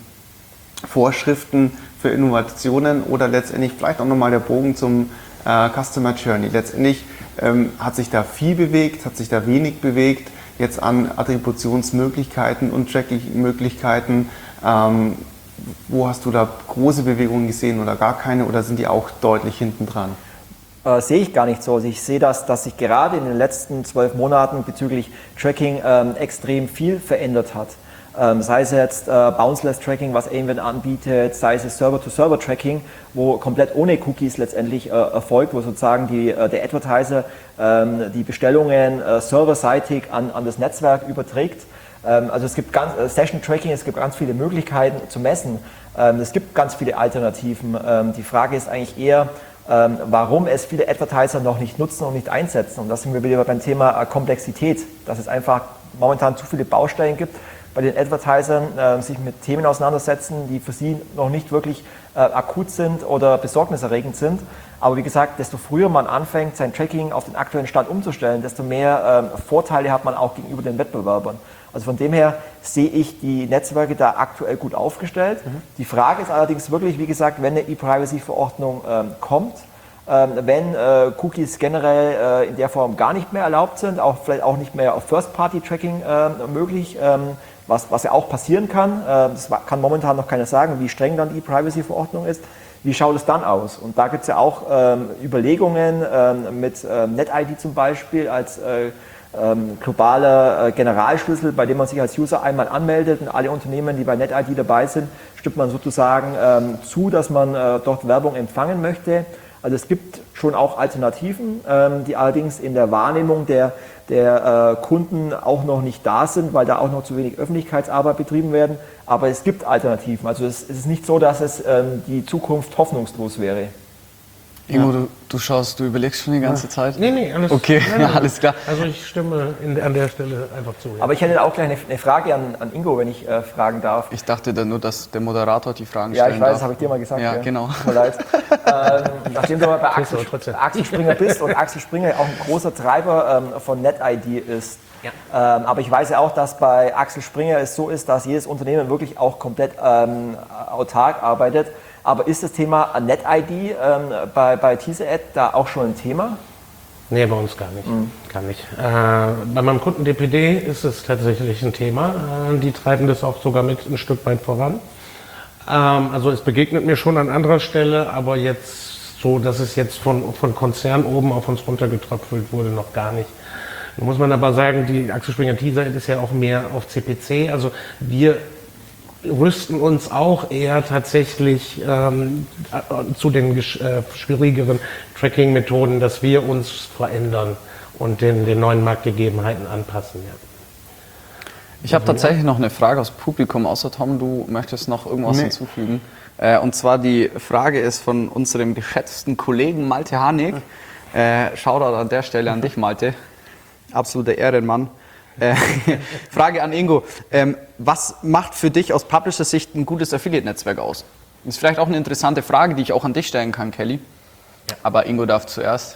Vorschriften für Innovationen oder letztendlich vielleicht auch nochmal der Bogen zum äh, Customer Journey? Letztendlich ähm, hat sich da viel bewegt, hat sich da wenig bewegt, jetzt an Attributionsmöglichkeiten und Tracking-Möglichkeiten. Ähm, wo hast du da große Bewegungen gesehen oder gar keine oder sind die auch deutlich hinten dran? Äh, sehe ich gar nicht so. Also ich sehe, dass, dass sich gerade in den letzten zwölf Monaten bezüglich Tracking ähm, extrem viel verändert hat. Ähm, sei es jetzt äh, Bounceless-Tracking, was Aimwin anbietet, sei es Server-to-Server-Tracking, wo komplett ohne Cookies letztendlich äh, erfolgt, wo sozusagen die, äh, der Advertiser ähm, die Bestellungen äh, serverseitig an, an das Netzwerk überträgt. Ähm, also es gibt ganz, äh, Session-Tracking, es gibt ganz viele Möglichkeiten zu messen. Ähm, es gibt ganz viele Alternativen. Ähm, die Frage ist eigentlich eher, ähm, warum es viele Advertiser noch nicht nutzen und nicht einsetzen. Und da sind wir wieder beim Thema äh, Komplexität, dass es einfach momentan zu viele Baustellen gibt, bei den Advertisern äh, sich mit Themen auseinandersetzen, die für sie noch nicht wirklich äh, akut sind oder besorgniserregend sind. Aber wie gesagt, desto früher man anfängt, sein Tracking auf den aktuellen Stand umzustellen, desto mehr äh, Vorteile hat man auch gegenüber den Wettbewerbern. Also von dem her sehe ich die Netzwerke da aktuell gut aufgestellt. Mhm. Die Frage ist allerdings wirklich, wie gesagt, wenn eine E-Privacy-Verordnung ähm, kommt, ähm, wenn äh, Cookies generell äh, in der Form gar nicht mehr erlaubt sind, auch vielleicht auch nicht mehr auf First-Party-Tracking äh, möglich, ähm, Was, was ja auch passieren kann, das kann momentan noch keiner sagen, wie streng dann die E-Privacy-Verordnung ist, wie schaut es dann aus? Und da gibt es ja auch ähm, Überlegungen ähm, mit ähm, NetID zum Beispiel als äh, ähm, globaler äh, Generalschlüssel, bei dem man sich als User einmal anmeldet und alle Unternehmen, die bei NetID dabei sind, stimmt man sozusagen ähm, zu, dass man äh, dort Werbung empfangen möchte. Also es gibt schon auch Alternativen, ähm, die allerdings in der Wahrnehmung der, der äh, Kunden auch noch nicht da sind, weil da auch noch zu wenig Öffentlichkeitsarbeit betrieben werden. Aber es gibt Alternativen. Also es, es ist nicht so, dass es ähm, die Zukunft hoffnungslos wäre. Ingo, ja. du, du schaust, du überlegst schon die ganze ja. Zeit? Nee, nee, alles, okay. nein, nein, alles klar. Also ich stimme in, an der Stelle einfach zu. Ja. Aber ich hätte auch gleich eine, eine Frage an, an Ingo, wenn ich äh, fragen darf. Ich dachte dann nur, dass der Moderator die Fragen ja, stellen darf. Ja, ich weiß, das habe ich dir mal gesagt. Ja, ja. genau. Tut mir leid. ähm, nachdem du mal bei Axel, Axel Springer bist und Axel Springer auch ein großer Treiber ähm, von NetID ist. Ja. Ähm, aber ich weiß ja auch, dass bei Axel Springer es so ist, dass jedes Unternehmen wirklich auch komplett ähm, autark arbeitet. Aber ist das Thema NetID ähm, bei, bei TeaserAd da auch schon ein Thema? Nee, bei uns gar nicht. Mhm. Gar nicht. Äh, bei meinem Kunden D P D ist es tatsächlich ein Thema. Äh, die treiben das auch sogar mit ein Stück weit voran. Ähm, also es begegnet mir schon an anderer Stelle, aber jetzt so, dass es jetzt von, von Konzern oben auf uns runtergetröpfelt wurde, noch gar nicht. Da muss man aber sagen, die Axel Springer TeaserAd ist ja auch mehr auf C P C. Also wir rüsten uns auch eher tatsächlich ähm, zu den äh, schwierigeren Tracking-Methoden, dass wir uns verändern und den, den neuen Marktgegebenheiten anpassen. Ja. Ich habe tatsächlich noch eine Frage aus Publikum, außer Tom, du möchtest noch irgendwas nee. hinzufügen. Äh, und zwar die Frage ist von unserem geschätzten Kollegen Malte Harnik. Äh, Shoutout an der Stelle an dich, Malte. Absoluter Ehrenmann. Äh, Frage an Ingo. Ähm, was macht für dich aus Publisher-Sicht ein gutes Affiliate-Netzwerk aus? Das ist vielleicht auch eine interessante Frage, die ich auch an dich stellen kann, Kelly. Ja. Aber Ingo darf zuerst.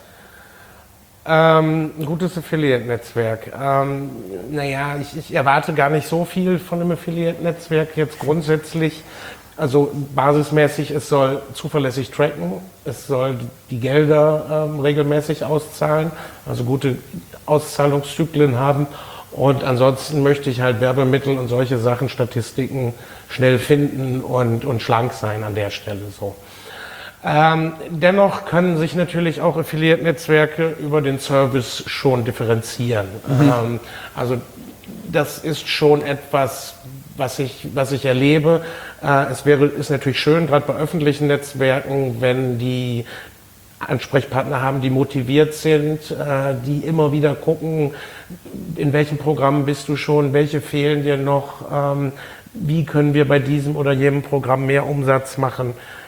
Ähm, ein gutes Affiliate-Netzwerk. Ähm, naja, ich, ich erwarte gar nicht so viel von einem Affiliate-Netzwerk jetzt grundsätzlich. Also basismäßig, es soll zuverlässig tracken, es soll die Gelder ähm, regelmäßig auszahlen, also gute Auszahlungszyklen haben. Und ansonsten möchte ich halt Werbemittel und solche Sachen, Statistiken schnell finden und, und schlank sein an der Stelle so. Ähm, dennoch können sich natürlich auch Affiliate-Netzwerke über den Service schon differenzieren. Mhm. Ähm, also das ist schon etwas, was ich, was ich erlebe. Äh, es wäre, ist natürlich schön, gerade bei öffentlichen Netzwerken, wenn die Ansprechpartner haben, die motiviert sind, äh, die immer wieder gucken, in welchen Programmen bist du schon, welche fehlen dir noch, ähm, wie können wir bei diesem oder jenem Programm mehr Umsatz machen.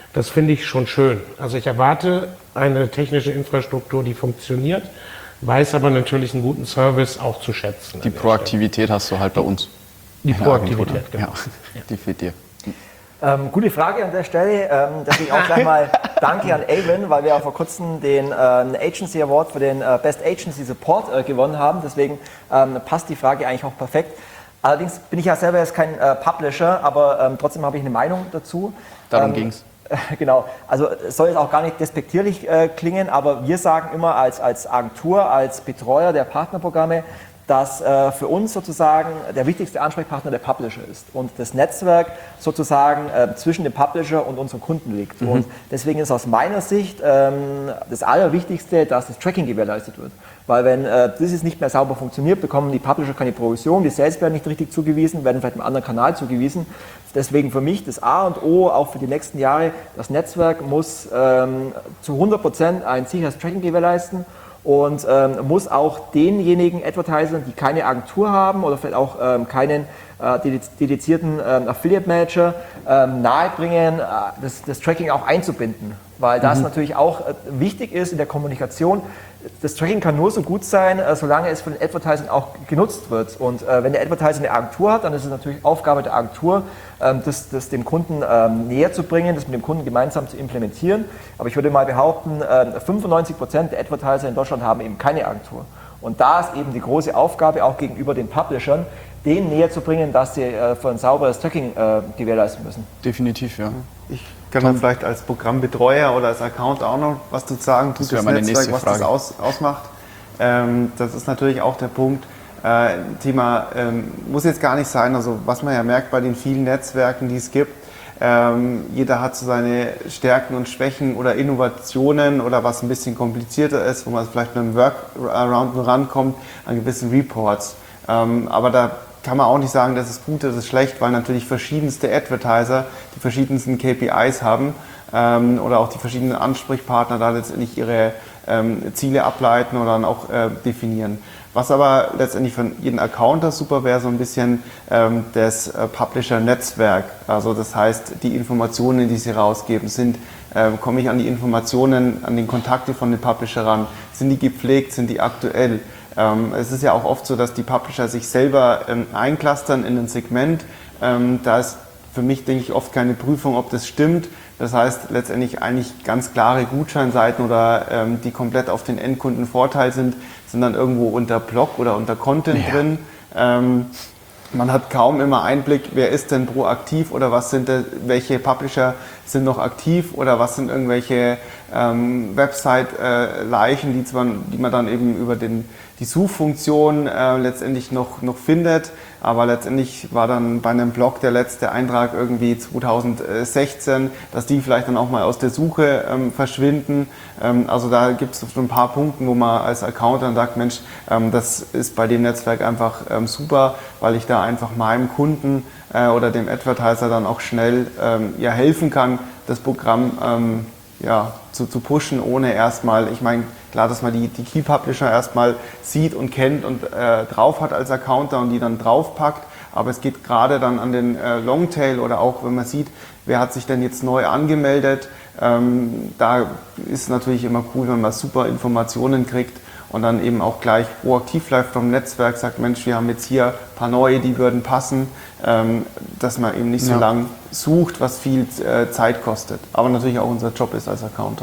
Das finde ich schon schön. Also ich erwarte eine technische Infrastruktur, die funktioniert, weiß aber natürlich einen guten Service auch zu schätzen. Die Proaktivität hast du halt bei uns. Die Proaktivität, genau. Ja, die fehlt dir. Ähm, gute Frage an der Stelle. Ähm, deswegen auch gleich mal Danke an Avon, weil wir auch vor kurzem den äh, Agency Award für den äh, Best Agency Support äh, gewonnen haben. Deswegen ähm, passt die Frage eigentlich auch perfekt. Allerdings bin ich ja selber jetzt kein äh, Publisher, aber ähm, trotzdem habe ich eine Meinung dazu. Darum ähm, ging's. Genau, also es soll jetzt auch gar nicht despektierlich äh, klingen, aber wir sagen immer als, als Agentur, als Betreuer der Partnerprogramme, dass äh, für uns sozusagen der wichtigste Ansprechpartner der Publisher ist und das Netzwerk sozusagen äh, zwischen dem Publisher und unseren Kunden liegt. Mhm. Und deswegen ist aus meiner Sicht ähm, das Allerwichtigste, dass das Tracking gewährleistet wird. Weil wenn äh, das jetzt nicht mehr sauber funktioniert, bekommen die Publisher keine Provision, die Sales werden nicht richtig zugewiesen, werden vielleicht einem anderen Kanal zugewiesen. Deswegen für mich das A und O, auch für die nächsten Jahre, das Netzwerk muss ähm, zu hundert Prozent ein sicheres Tracking gewährleisten. Und ähm, muss auch denjenigen Advertisern, die keine Agentur haben oder vielleicht auch ähm, keinen äh, dedizierten ähm, Affiliate Manager, ähm, nahebringen, äh, das, das Tracking auch einzubinden. Weil das mhm. natürlich auch äh, wichtig ist in der Kommunikation. Das Tracking kann nur so gut sein, äh, solange es von den Advertisern auch genutzt wird. Und äh, wenn der Advertiser eine Agentur hat, dann ist es natürlich Aufgabe der Agentur, ähm, das, das dem Kunden ähm, näher zu bringen, das mit dem Kunden gemeinsam zu implementieren. Aber ich würde mal behaupten, äh, fünfundneunzig Prozent der Advertiser in Deutschland haben eben keine Agentur. Und da ist eben die große Aufgabe auch gegenüber den Publishern, denen näher zu bringen, dass sie äh, für ein sauberes Tracking äh, gewährleisten müssen. Definitiv, ja. Ich kann dann vielleicht als Programmbetreuer oder als Account auch noch was zu sagen, das wäre meine nächste was Frage. das aus, ausmacht. Ähm, das ist natürlich auch der Punkt, äh, Thema ähm, muss jetzt gar nicht sein, also was man ja merkt bei den vielen Netzwerken, die es gibt, ähm, jeder hat so seine Stärken und Schwächen oder Innovationen oder was ein bisschen komplizierter ist, wo man vielleicht mit einem Workaround nur rankommt, an gewissen Reports. Ähm, aber da kann man auch nicht sagen, das ist gut, das ist schlecht, weil natürlich verschiedenste Advertiser die verschiedensten K P Is haben ähm, oder auch die verschiedenen Ansprechpartner da letztendlich ihre ähm, Ziele ableiten oder dann auch äh, definieren. Was aber letztendlich für jeden Accounter super wäre, so ein bisschen ähm, das äh, Publisher-Netzwerk. Also das heißt, die Informationen, die sie rausgeben, sind, äh, komme ich an die Informationen, an den Kontakte von den Publisher ran, sind die gepflegt, sind die aktuell? Ähm, es ist ja auch oft so, dass die Publisher sich selber ähm, einclustern in ein Segment. Ähm, da ist für mich, denke ich, oft keine Prüfung, ob das stimmt. Das heißt, letztendlich eigentlich ganz klare Gutscheinseiten oder ähm, die komplett auf den Endkunden Vorteil sind, sind dann irgendwo unter Blog oder unter Content ja. drin. Ähm, man hat kaum immer Einblick, wer ist denn proaktiv oder was sind de, welche Publisher sind noch aktiv oder was sind irgendwelche ähm, Website-Leichen, äh, die, die man dann eben über den, die Suchfunktion äh, letztendlich noch, noch findet. Aber letztendlich war dann bei einem Blog der letzte Eintrag irgendwie zweitausendsechzehn, dass die vielleicht dann auch mal aus der Suche ähm, verschwinden. Ähm, also da gibt es so ein paar Punkte, wo man als Account dann sagt, Mensch, ähm, das ist bei dem Netzwerk einfach ähm, super, weil ich da einfach meinem Kunden äh, oder dem Advertiser dann auch schnell ähm, ja, helfen kann, das Programm ähm, ja, zu, zu pushen, ohne erstmal, ich meine, klar, dass man die, die Key Publisher erstmal sieht und kennt und äh, drauf hat als Accounter und die dann draufpackt, aber es geht gerade dann an den äh, Longtail oder auch, wenn man sieht, wer hat sich denn jetzt neu angemeldet, ähm, da ist natürlich immer cool, wenn man super Informationen kriegt und dann eben auch gleich proaktiv vielleicht vom Netzwerk sagt, Mensch, wir haben jetzt hier ein paar neue, die würden passen, ähm, dass man eben nicht so ja. lang sucht, was viel äh, Zeit kostet, aber natürlich auch unser Job ist als Accounter.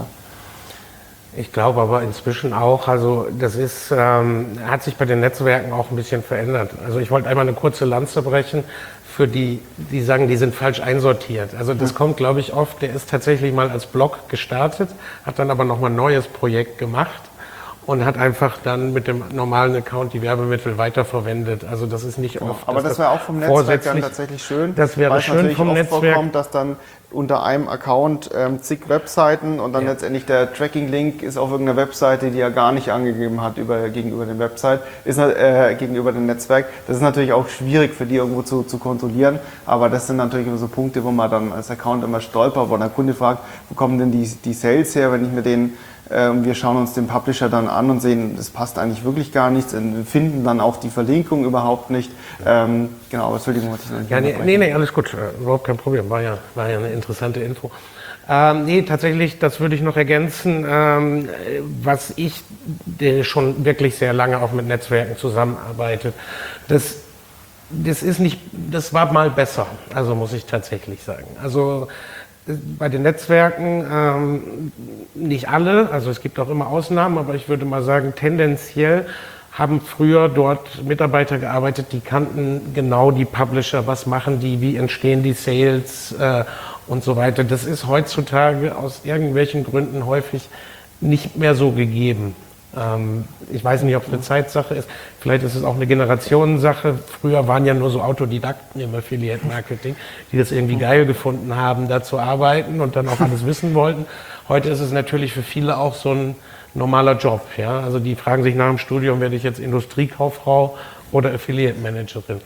Ich glaube aber inzwischen auch, also das ist, ähm, hat sich bei den Netzwerken auch ein bisschen verändert. Also ich wollte einmal eine kurze Lanze brechen für die, die sagen, die sind falsch einsortiert. Also das mhm. kommt, glaube ich, oft, der ist tatsächlich mal als Blog gestartet, hat dann aber nochmal ein neues Projekt gemacht und hat einfach dann mit dem normalen Account die Werbemittel weiterverwendet. Also das ist nicht genau. oft. Aber das wäre auch vom Netzwerk dann tatsächlich schön. Das wäre schön vom oft Netzwerk. Vorkommt, dass dann unter einem Account ähm, zig Webseiten und dann ja. letztendlich der Tracking-Link ist auf irgendeiner Webseite, die er gar nicht angegeben hat über, gegenüber dem Website, ist äh, gegenüber dem Netzwerk. Das ist natürlich auch schwierig für die irgendwo zu, zu kontrollieren, aber das sind natürlich immer so Punkte, wo man dann als Account immer stolpert, wo der Kunde fragt, wo kommen denn die, die Sales her, wenn ich mir den äh, und wir schauen uns den Publisher dann an und sehen, das passt eigentlich wirklich gar nichts, und finden dann auch die Verlinkung überhaupt nicht. Ähm, genau, aber Entschuldigung, wollte ich noch nicht ja, nee, nee, nee, alles gut, überhaupt kein Problem, war ja, war ja eine interessante Info. Ähm, nee, tatsächlich, das würde ich noch ergänzen, ähm, was ich der schon wirklich sehr lange auch mit Netzwerken zusammenarbeitet. Das, das ist nicht, das war mal besser, also muss ich tatsächlich sagen. Also bei den Netzwerken, ähm, nicht alle, also es gibt auch immer Ausnahmen, aber ich würde mal sagen, tendenziell haben früher dort Mitarbeiter gearbeitet, die kannten genau die Publisher, was machen die, wie entstehen die Sales äh, und so weiter. Das ist heutzutage aus irgendwelchen Gründen häufig nicht mehr so gegeben. Ähm, ich weiß nicht, ob es eine Zeitsache ist, vielleicht ist es auch eine Generationensache. Früher waren ja nur so Autodidakten im Affiliate-Marketing, die das irgendwie geil gefunden haben, da zu arbeiten und dann auch alles wissen wollten. Heute ist es natürlich für viele auch so ein normaler Job. Ja? Also die fragen sich nach dem Studium, werde ich jetzt Industriekauffrau oder Affiliate-Managerin?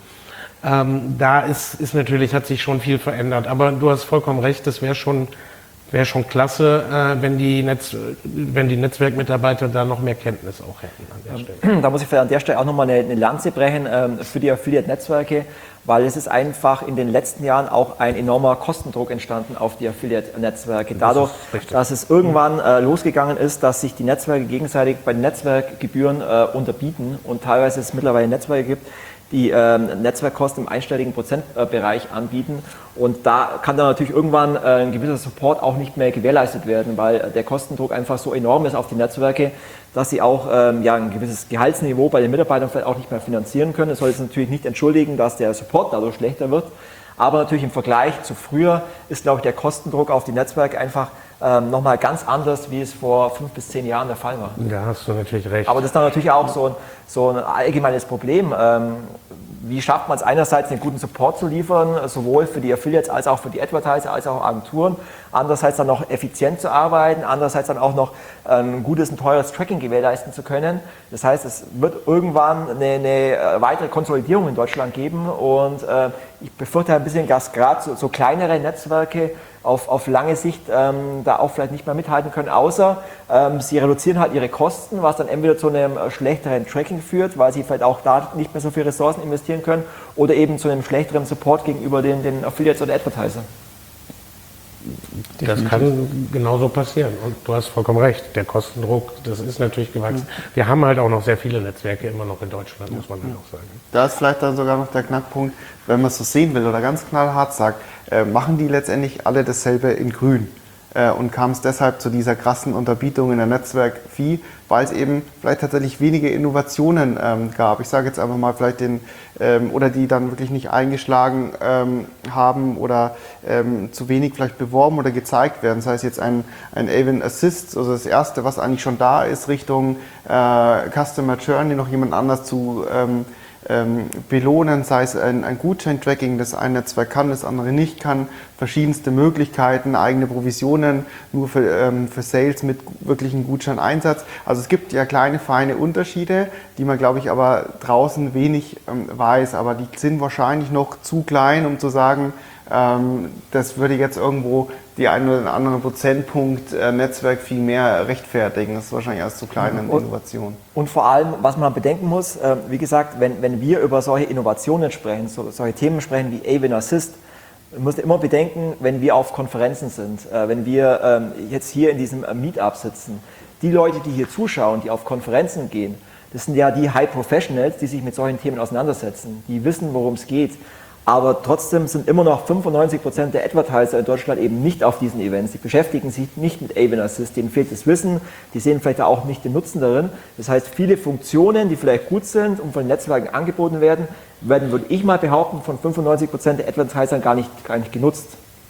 Ähm, da ist, ist natürlich, hat sich schon viel verändert. Aber du hast vollkommen recht, das wäre schon, wär schon klasse, äh, wenn, die Netz, wenn die Netzwerkmitarbeiter da noch mehr Kenntnis auch hätten an der Stelle. Da muss ich vielleicht an der Stelle auch nochmal eine, eine Lanze brechen ähm, für die Affiliate-Netzwerke, weil es ist einfach in den letzten Jahren auch ein enormer Kostendruck entstanden auf die Affiliate-Netzwerke. Dadurch, dass es irgendwann äh, losgegangen ist, dass sich die Netzwerke gegenseitig bei den Netzwerkgebühren äh, unterbieten und teilweise es mittlerweile Netzwerke gibt, die ähm, Netzwerkkosten im einstelligen Prozentbereich anbieten. Und da kann dann natürlich irgendwann äh, ein gewisser Support auch nicht mehr gewährleistet werden, weil der Kostendruck einfach so enorm ist auf die Netzwerke, dass sie auch ähm, ja, ein gewisses Gehaltsniveau bei den Mitarbeitern vielleicht auch nicht mehr finanzieren können. Das soll jetzt natürlich nicht entschuldigen, dass der Support dadurch schlechter wird. Aber natürlich im Vergleich zu früher ist, glaube ich, der Kostendruck auf die Netzwerke einfach ähm, nochmal ganz anders, wie es vor fünf bis zehn Jahren der Fall war. Da hast du natürlich recht. Aber das ist dann natürlich auch so ein, so ein allgemeines Problem. Ähm, wie schafft man es einerseits, einen guten Support zu liefern, sowohl für die Affiliates als auch für die Advertiser, als auch Agenturen. Andererseits dann noch effizient zu arbeiten, andererseits dann auch noch ein gutes und teures Tracking gewährleisten zu können. Das heißt, es wird irgendwann eine, eine weitere Konsolidierung in Deutschland geben und äh, ich befürchte ein bisschen, dass gerade so, so kleinere Netzwerke auf, auf lange Sicht ähm, da auch vielleicht nicht mehr mithalten können, außer ähm, sie reduzieren halt ihre Kosten, was dann entweder zu einem schlechteren Tracking führt, weil sie vielleicht auch da nicht mehr so viele Ressourcen investieren können, oder eben zu einem schlechteren Support gegenüber den, den Affiliates oder Advertisern. Das kann genauso passieren und du hast vollkommen recht, der Kostendruck, das ist natürlich gewachsen. Wir haben halt auch noch sehr viele Netzwerke immer noch in Deutschland, muss man halt auch sagen. Da ist vielleicht dann sogar noch der Knackpunkt, wenn man es so sehen will oder ganz knallhart sagt, äh, machen die letztendlich alle dasselbe in grün. Äh, und kam es deshalb zu dieser krassen Unterbietung in der Netzwerk-Fee, weil es eben vielleicht tatsächlich wenige Innovationen ähm, gab. Ich sage jetzt einfach mal vielleicht den, ähm, oder die dann wirklich nicht eingeschlagen ähm, haben oder ähm, zu wenig vielleicht beworben oder gezeigt werden. Das heißt jetzt ein, ein Avon Assist, also das erste, was eigentlich schon da ist, Richtung äh, Customer Journey, noch jemand anders zu ähm, Ähm, belohnen, sei es ein, ein Gutscheintracking, das ein Netzwerk kann, das andere nicht kann, verschiedenste Möglichkeiten, eigene Provisionen nur für, ähm, für Sales mit wirklichen Gutscheineinsatz. Also es gibt ja kleine, feine Unterschiede, die man, glaube ich, aber draußen wenig ähm, weiß, aber die sind wahrscheinlich noch zu klein, um zu sagen, ähm, das würde jetzt irgendwo die einen oder anderen Prozentpunkt äh, Netzwerk viel mehr rechtfertigen. Das ist wahrscheinlich erst zu kleine und, Innovation. Und vor allem, was man bedenken muss, äh, wie gesagt, wenn, wenn wir über solche Innovationen sprechen, so, solche Themen sprechen wie Avon Assist, müsst ihr immer bedenken, wenn wir auf Konferenzen sind, äh, wenn wir ähm, jetzt hier in diesem äh, Meetup sitzen, die Leute, die hier zuschauen, die auf Konferenzen gehen, das sind ja die High Professionals, die sich mit solchen Themen auseinandersetzen, die wissen, worum es geht. Aber trotzdem sind immer noch fünfundneunzig Prozent der Advertiser in Deutschland eben nicht auf diesen Events. Die beschäftigen sich nicht mit Avon Assist, denen fehlt das Wissen, die sehen vielleicht auch nicht den Nutzen darin. Das heißt, viele Funktionen, die vielleicht gut sind und von den Netzwerken angeboten werden, werden, würde ich mal behaupten, von fünfundneunzig Prozent der Advertisern gar nicht, gar nicht genutzt.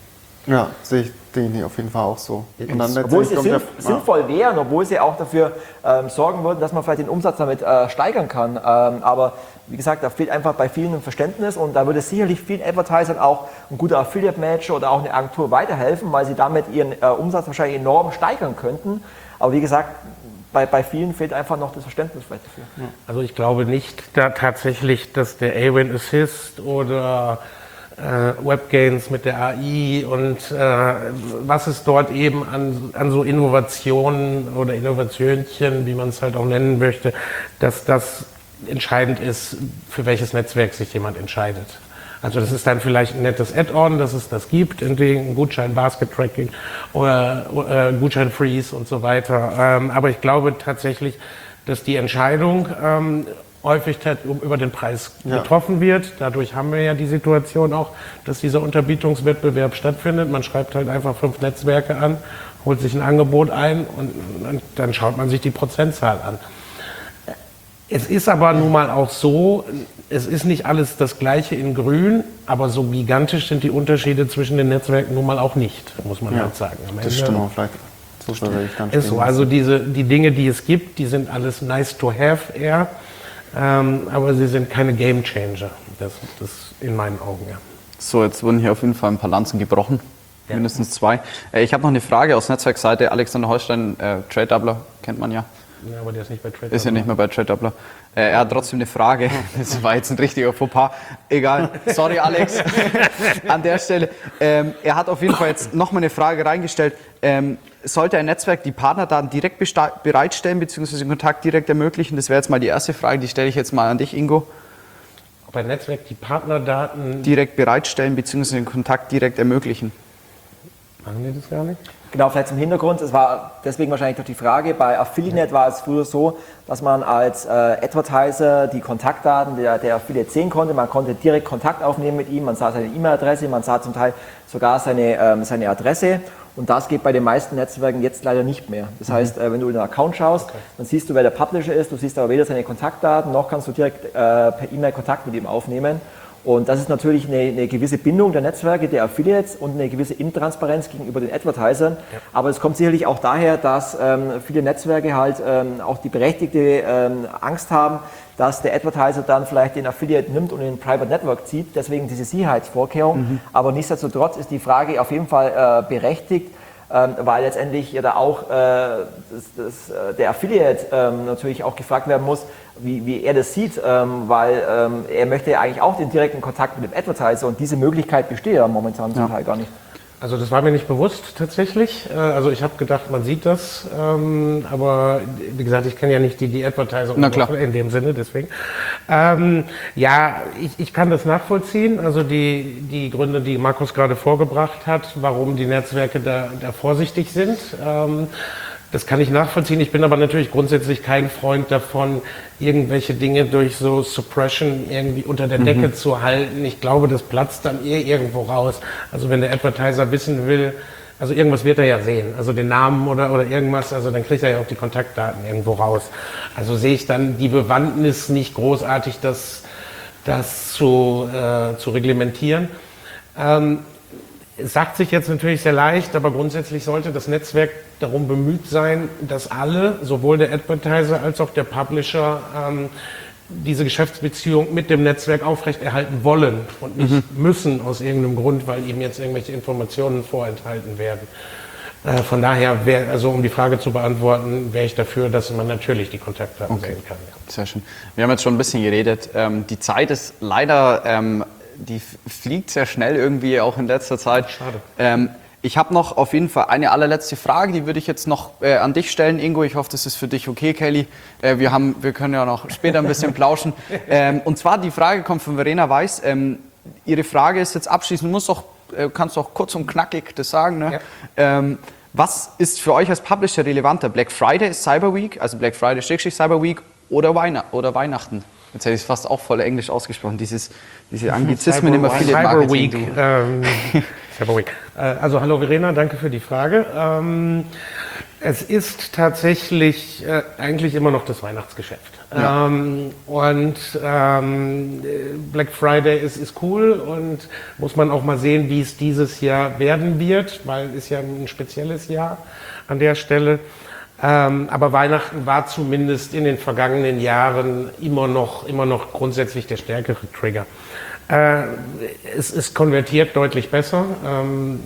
Ja, sehe ich, denke ich auf jeden Fall auch so. Und dann obwohl sie sinnf sinnvoll wären, obwohl sie auch dafür ähm, sorgen würden, dass man vielleicht den Umsatz damit äh, steigern kann. Ähm, aber wie gesagt, da fehlt einfach bei vielen ein Verständnis und da würde es sicherlich vielen Advertisern auch ein guter Affiliate-Manager oder auch eine Agentur weiterhelfen, weil sie damit ihren äh, Umsatz wahrscheinlich enorm steigern könnten. Aber wie gesagt, bei, bei vielen fehlt einfach noch das Verständnis vielleicht dafür. Also ich glaube nicht da tatsächlich, dass der Avon Assist oder äh, WebGains mit der A I und äh, was es dort eben an, an so Innovationen oder Innovationchen, wie man es halt auch nennen möchte, dass das entscheidend ist, für welches Netzwerk sich jemand entscheidet. Also das ist dann vielleicht ein nettes Add-on, dass es das gibt, in dem Gutschein Basket Tracking oder, oder Gutschein Freeze und so weiter. Ähm, aber ich glaube tatsächlich, dass die Entscheidung ähm, häufig über den Preis ja. getroffen wird. Dadurch haben wir ja die Situation auch, dass dieser Unterbietungswettbewerb stattfindet. Man schreibt halt einfach fünf Netzwerke an, holt sich ein Angebot ein und, und dann schaut man sich die Prozentzahl an. Es ist aber nun mal auch so, es ist nicht alles das Gleiche in Grün, aber so gigantisch sind die Unterschiede zwischen den Netzwerken nun mal auch nicht, muss man ja, halt sagen. Am das Ende stimmt auch vielleicht. So ich ganz ist so, also diese, die Dinge, die es gibt, die sind alles nice to have eher, ähm, aber sie sind keine Game Changer, das, das in meinen Augen, ja. So, jetzt wurden hier auf jeden Fall ein paar Lanzen gebrochen, ja. mindestens zwei. Äh, ich habe noch eine Frage aus Netzwerkseite, Alexander Holstein, äh, Trade Doubler, kennt man ja. Ja, aber der ist nicht bei Trade Ist ja nicht mehr bei Trade Doubler. Äh, er hat trotzdem eine Frage. Das war jetzt ein richtiger Fauxpas. Egal. Sorry, Alex. An der Stelle. Ähm, er hat auf jeden Fall jetzt nochmal eine Frage reingestellt. Ähm, sollte ein Netzwerk die Partnerdaten direkt bereitstellen bzw. den Kontakt direkt ermöglichen? Das wäre jetzt mal die erste Frage. Die stelle ich jetzt mal an dich, Ingo. Ob ein Netzwerk die Partnerdaten direkt bereitstellen bzw. den Kontakt direkt ermöglichen? Machen die das gar nicht? Genau, vielleicht zum Hintergrund, es war deswegen wahrscheinlich doch die Frage, bei Affiliate war es früher so, dass man als äh, Advertiser die Kontaktdaten der, der Affiliate sehen konnte, man konnte direkt Kontakt aufnehmen mit ihm, man sah seine E-Mail-Adresse, man sah zum Teil sogar seine, ähm, seine Adresse und das geht bei den meisten Netzwerken jetzt leider nicht mehr. Das mhm. heißt, äh, wenn du in den Account schaust, okay. dann siehst du, wer der Publisher ist, du siehst aber weder seine Kontaktdaten, noch kannst du direkt äh, per E-Mail Kontakt mit ihm aufnehmen. Und das ist natürlich eine, eine gewisse Bindung der Netzwerke, der Affiliates und eine gewisse Intransparenz gegenüber den Advertisern. Ja. Aber es kommt sicherlich auch daher, dass ähm, viele Netzwerke halt ähm, auch die berechtigte ähm, Angst haben, dass der Advertiser dann vielleicht den Affiliate nimmt und in ein Private Network zieht. Deswegen diese Sicherheitsvorkehrung. Mhm. Aber nichtsdestotrotz ist die Frage auf jeden Fall äh, berechtigt. Ähm, weil letztendlich ja da auch äh, das, das, äh, der Affiliate ähm, natürlich auch gefragt werden muss, wie, wie er das sieht, ähm, weil ähm, er möchte ja eigentlich auch den direkten Kontakt mit dem Advertiser und diese Möglichkeit besteht ja momentan zum ja. Teil gar nicht. Also das war mir nicht bewusst tatsächlich. Also ich habe gedacht, man sieht das, ähm, aber wie gesagt, ich kenne ja nicht die, die Advertiser in dem Sinne, deswegen. Ähm, ja, ich, ich kann das nachvollziehen, also die, die Gründe, die Markus gerade vorgebracht hat, warum die Netzwerke da, da vorsichtig sind. Ähm, Das kann ich nachvollziehen. Ich bin aber natürlich grundsätzlich kein Freund davon, irgendwelche Dinge durch so Suppression irgendwie unter der Decke mhm. zu halten. Ich glaube, das platzt dann eh irgendwo raus. Also wenn der Advertiser wissen will, also irgendwas wird er ja sehen, also den Namen oder, oder irgendwas, also dann kriegt er ja auch die Kontaktdaten irgendwo raus. Also sehe ich dann die Bewandtnis nicht großartig, das, das zu, äh, zu reglementieren. Ähm, Es sagt sich jetzt natürlich sehr leicht, aber grundsätzlich sollte das Netzwerk darum bemüht sein, dass alle, sowohl der Advertiser als auch der Publisher, ähm, diese Geschäftsbeziehung mit dem Netzwerk aufrechterhalten wollen und nicht mhm. müssen aus irgendeinem Grund, weil ihm jetzt irgendwelche Informationen vorenthalten werden. Äh, von daher, wär, also um die Frage zu beantworten, wäre ich dafür, dass man natürlich die Kontaktdaten okay. sehen kann. Ja. Sehr schön. Wir haben jetzt schon ein bisschen geredet. Ähm, die Zeit ist leider... Ähm, die fliegt sehr schnell irgendwie auch in letzter Zeit. Schade. Ähm, ich habe noch auf jeden Fall eine allerletzte Frage, die würde ich jetzt noch äh, an dich stellen, Ingo. Ich hoffe, das ist für dich okay, Kelly. Äh, wir, haben, wir können ja noch später ein bisschen plauschen. Ähm, und zwar, die Frage kommt von Verena Weiß. Ähm, ihre Frage ist jetzt abschließend, du musst doch, äh, kannst auch kurz und knackig das sagen. Ne? Ja. Ähm, was ist für euch als Publisher relevanter? Black Friday, Cyber Week, also Black Friday, Cyber Week oder, Weihn- oder Weihnachten? Jetzt hätte ich es fast auch voll Englisch ausgesprochen, dieses, diese Anglizismen immer viele Cyber Week. Ähm, Cyber Week. Äh, also hallo Verena, danke für die Frage. Ähm, es ist tatsächlich äh, eigentlich immer noch das Weihnachtsgeschäft. Ja. Ähm, und ähm, Black Friday ist, ist cool und muss man auch mal sehen, wie es dieses Jahr werden wird, weil es ja ein spezielles Jahr an der Stelle. Ähm, aber Weihnachten war zumindest in den vergangenen Jahren immer noch, immer noch grundsätzlich der stärkere Trigger. Äh, es, es konvertiert deutlich besser. Ähm,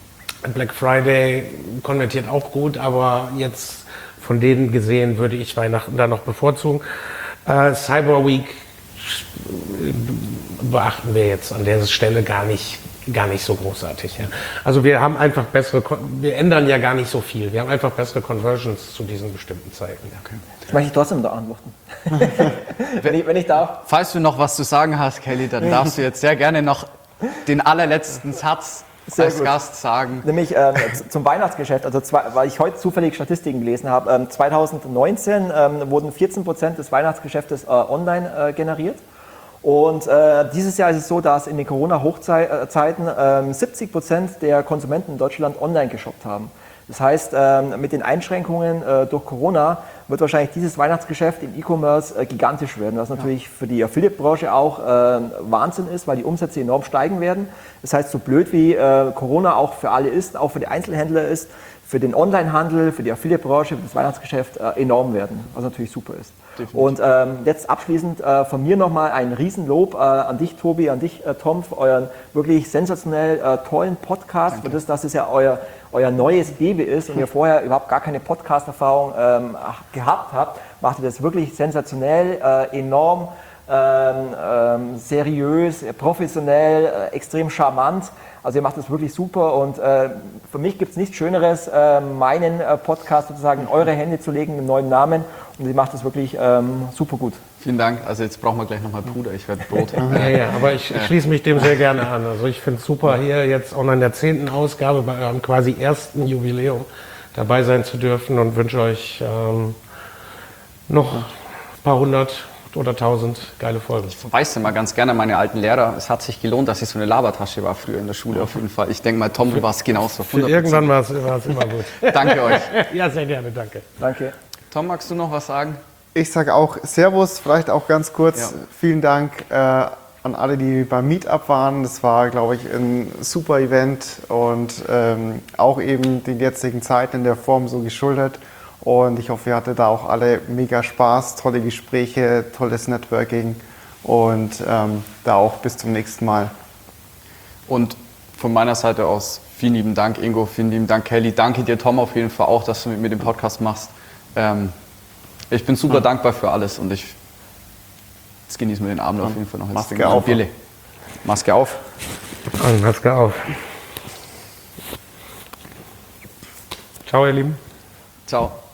Black Friday konvertiert auch gut, aber jetzt von denen gesehen würde ich Weihnachten da noch bevorzugen. Äh, Cyber Week beachten wir jetzt an der Stelle gar nicht, gar nicht so großartig. Ja. Also wir haben einfach bessere, wir ändern ja gar nicht so viel. Wir haben einfach bessere Conversions zu diesen bestimmten Zeiten. Okay. Das möchte ich trotzdem da antworten. wenn, ich, wenn ich darf. Falls du noch was zu sagen hast, Kelly, dann darfst du jetzt sehr gerne noch den allerletzten Satz Sehr als gut. Gast sagen. Nämlich ähm, zum Weihnachtsgeschäft, also zwei, weil ich heute zufällig Statistiken gelesen habe. Ähm, zwanzig neunzehn ähm, wurden vierzehn Prozent des Weihnachtsgeschäftes äh, online äh, generiert. Und äh, dieses Jahr ist es so, dass in den Corona-Hochzeiten äh, siebzig Prozent der Konsumenten in Deutschland online geshoppt haben. Das heißt, ähm, mit den Einschränkungen äh, durch Corona wird wahrscheinlich dieses Weihnachtsgeschäft im E-Commerce äh, gigantisch werden, was natürlich ja. für die Affiliate-Branche auch äh, Wahnsinn ist, weil die Umsätze enorm steigen werden. Das heißt, so blöd wie äh, Corona auch für alle ist, auch für die Einzelhändler ist, für den Onlinehandel, für die Affiliate-Branche, für das Weihnachtsgeschäft äh, enorm werden, was natürlich super ist. Definitiv. Und ähm, jetzt abschließend äh, von mir nochmal ein Riesenlob äh, an dich, Tobi, an dich, äh, Tom, für euren wirklich sensationell äh, tollen Podcast, Danke. für das, dass es ja euer, euer neues Baby ist und ihr vorher überhaupt gar keine Podcast-Erfahrung ähm, gehabt habt, macht ihr das wirklich sensationell, äh, enorm ähm, ähm, seriös, professionell, äh, extrem charmant. Also ihr macht das wirklich super und äh, für mich gibt es nichts Schöneres, äh, meinen äh, Podcast sozusagen in eure Hände zu legen, mit einem neuen Namen, und ihr macht das wirklich ähm, super gut. Vielen Dank. Also jetzt brauchen wir gleich nochmal Puder, ich werde Brot. ja, ja, aber ich schließe mich dem sehr gerne an. Also ich finde es super, hier jetzt auch in der zehnten Ausgabe bei eurem quasi ersten Jubiläum dabei sein zu dürfen und wünsche euch ähm, noch ein paar hundert oder tausend geile Folgen. Ich verweise mal ganz gerne an meine alten Lehrer. Es hat sich gelohnt, dass ich so eine Labertasche war früher in der Schule auf jeden Fall. Ich denke mal, Tom, du warst genauso. Für irgendwann war es immer gut. Danke euch. Ja, sehr gerne, danke. Danke. Tom, magst du noch was sagen? Ich sage auch Servus, vielleicht auch ganz kurz. Ja. Vielen Dank äh, an alle, die beim Meetup waren. Das war, glaube ich, ein super Event und ähm, auch eben den jetzigen Zeiten in der Form so geschuldet. Und ich hoffe, ihr hattet da auch alle mega Spaß, tolle Gespräche, tolles Networking und ähm, da auch bis zum nächsten Mal. Und von meiner Seite aus vielen lieben Dank, Ingo, vielen lieben Dank, Kelly. Danke dir, Tom, auf jeden Fall auch, dass du mit mir den Podcast machst. Ähm, ich bin super ja. dankbar für alles und ich jetzt genießen wir den Abend auf jeden Fall noch. Jetzt Maske auf. Bierle. Maske auf. Und Maske auf. Ciao, ihr Lieben. Ciao.